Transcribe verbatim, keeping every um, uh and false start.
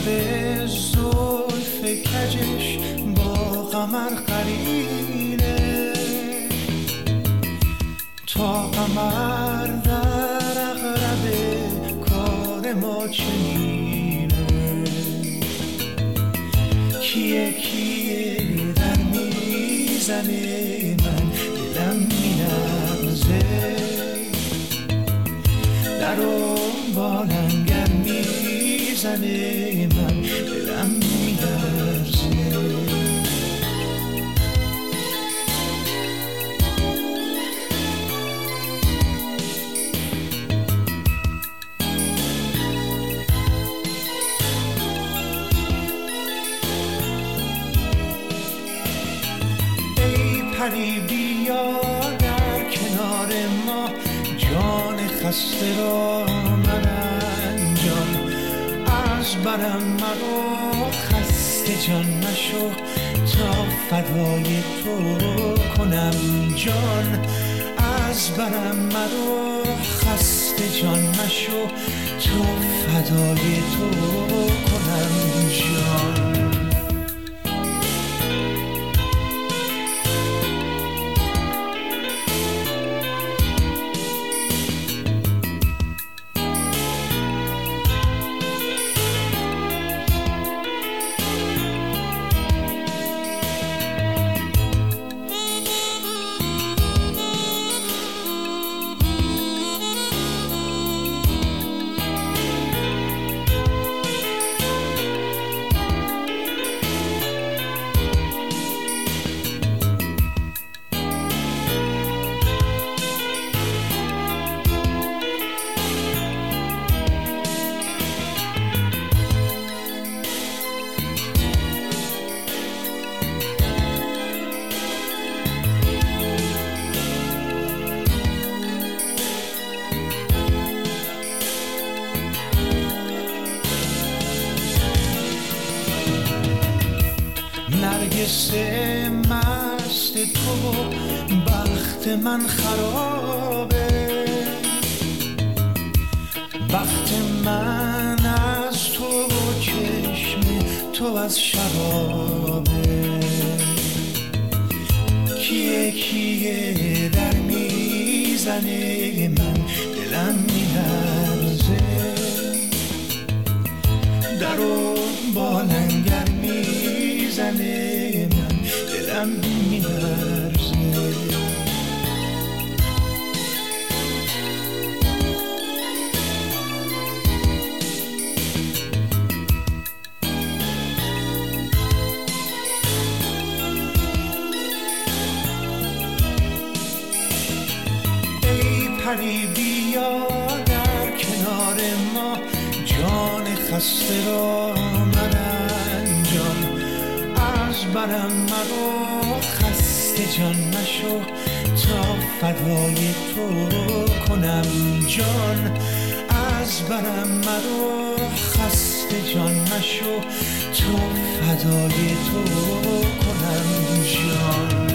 زلف کجش با قمر قرینه، تا قمر در اقرب کار ما چنینه. کیه کیه در میزنه من دلم میلرزه، در و بالنگر میزنه من دلم میلرزه. ای پری بیا در کنار ما، جان خسته را منن جان، از برم مرو خسته جان مشو، تا فدای تو کنم جان. از برم مرو خسته جان مشو، تا فدای تو کنم جان. نرگس مست تو بخت من خرابه، بخت من از تو چشم تو از شرابه. کیه کیه در میزنه من دلم میلرزه، در و بالنگر میزنه من دلم میلرزه. ای پری بیا در کنار ما، جان خسته را منن جان، از برم مرو خسته جان مشو، تا فدای تو کنم جان. از برم مرو خسته جان مشو، تا فدای تو کنم جان.